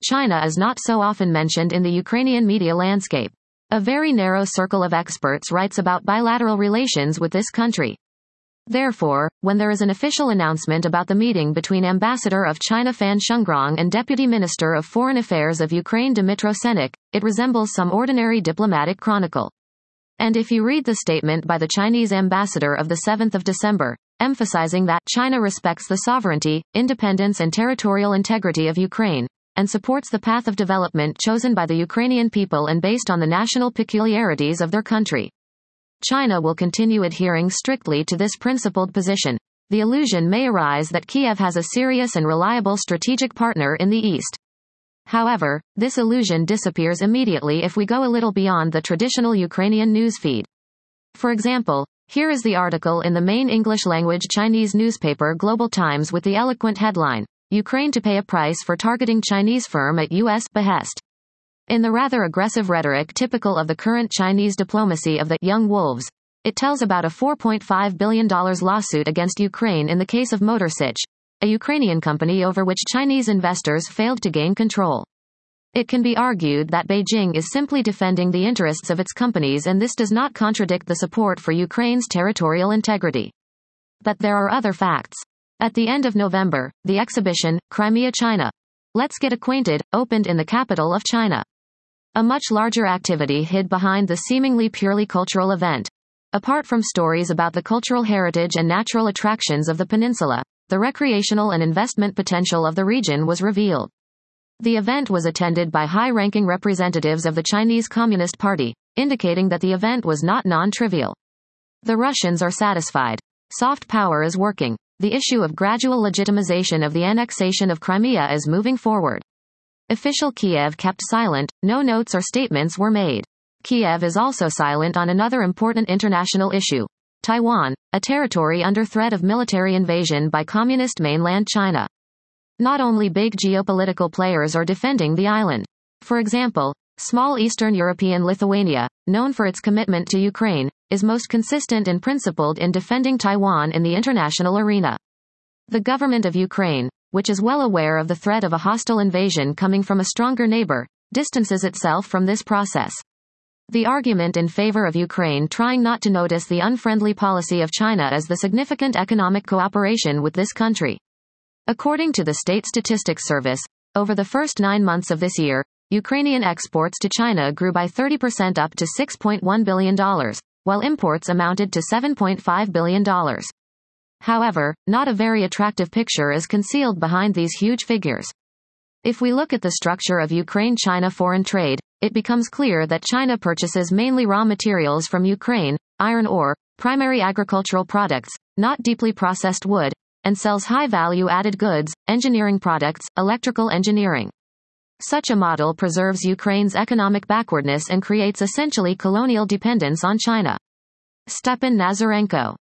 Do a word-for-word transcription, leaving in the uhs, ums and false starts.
China is not so often mentioned in the Ukrainian media landscape. A very narrow circle of experts writes about bilateral relations with this country. Therefore, when there is an official announcement about the meeting between Ambassador of China Fan Shungrong and Deputy Minister of Foreign Affairs of Ukraine Dmytro Senik, it resembles some ordinary diplomatic chronicle. And if you read the statement by the Chinese ambassador of the seventh of December, emphasizing that China respects the sovereignty, independence and territorial integrity of Ukraine, and supports the path of development chosen by the Ukrainian people and based on the national peculiarities of their country, China will continue adhering strictly to this principled position. The illusion may arise that Kiev has a serious and reliable strategic partner in the East. However, this illusion disappears immediately if we go a little beyond the traditional Ukrainian newsfeed. For example, here is the article in the main English-language Chinese newspaper Global Times with the eloquent headline, Ukraine to pay a price for targeting Chinese firm at U S behest. In the rather aggressive rhetoric typical of the current Chinese diplomacy of the young wolves, it tells about a four point five billion dollars lawsuit against Ukraine in the case of Motorsich, a Ukrainian company over which Chinese investors failed to gain control. It can be argued that Beijing is simply defending the interests of its companies, and this does not contradict the support for Ukraine's territorial integrity. But there are other facts. At the end of November, the exhibition, Crimea China, Let's Get Acquainted, opened in the capital of China. A much larger activity hid behind the seemingly purely cultural event. Apart from stories about the cultural heritage and natural attractions of the peninsula, the recreational and investment potential of the region was revealed. The event was attended by high-ranking representatives of the Chinese Communist Party, indicating that the event was not non-trivial. The Russians are satisfied. Soft power is working. The issue of gradual legitimization of the annexation of Crimea is moving forward. Official Kiev kept silent, no notes or statements were made. Kiev is also silent on another important international issue, Taiwan, a territory under threat of military invasion by communist mainland China. Not only big geopolitical players are defending the island. For example, small Eastern European Lithuania, known for its commitment to Ukraine, is most consistent and principled in defending Taiwan in the international arena. The government of Ukraine, which is well aware of the threat of a hostile invasion coming from a stronger neighbor, distances itself from this process. The argument in favor of Ukraine trying not to notice the unfriendly policy of China is the significant economic cooperation with this country. According to the State Statistics Service, over the first nine months of this year, Ukrainian exports to China grew by thirty percent up to six point one billion dollars, while imports amounted to seven point five billion dollars. However, not a very attractive picture is concealed behind these huge figures. If we look at the structure of Ukraine-China foreign trade, it becomes clear that China purchases mainly raw materials from Ukraine, iron ore, primary agricultural products, not deeply processed wood, and sells high-value added goods, engineering products, electrical engineering. Such a model preserves Ukraine's economic backwardness and creates essentially colonial dependence on China. Stepan Nazarenko